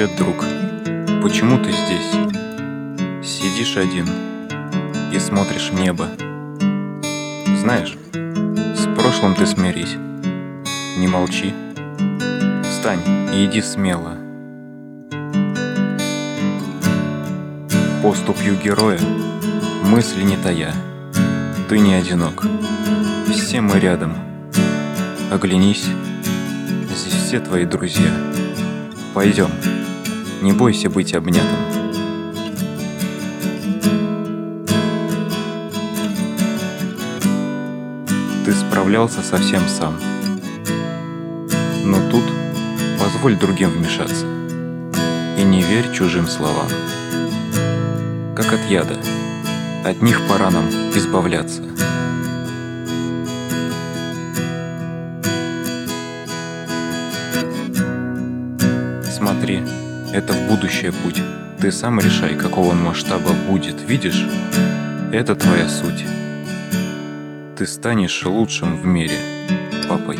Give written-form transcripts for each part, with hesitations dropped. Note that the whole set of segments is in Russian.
Привет, друг. Почему ты здесь? Сидишь один и смотришь в небо. Знаешь, с прошлым ты смирись. Не молчи. Встань и иди смело. Поступью героя, мысли не тая. Ты не одинок. Все мы рядом. Оглянись, здесь все твои друзья. Пойдем, не бойся быть обнятым. Ты справлялся совсем сам. Но тут позволь другим вмешаться. И не верь чужим словам. Как от яда, от них пора нам избавляться. Смотри, это в будущее путь. Ты сам решай, какого он масштаба будет. Видишь? Это твоя суть. Ты станешь лучшим в мире папой.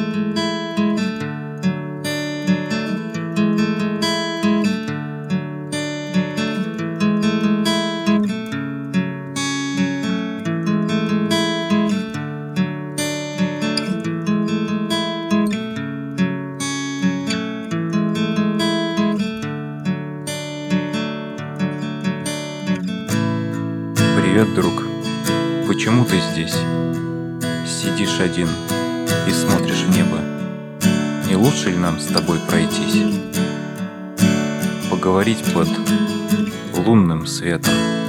Привет, друг. Почему ты здесь? Сидишь один и смотришь в небо. Не лучше ли нам с тобой пройтись? Поговорить под лунным светом.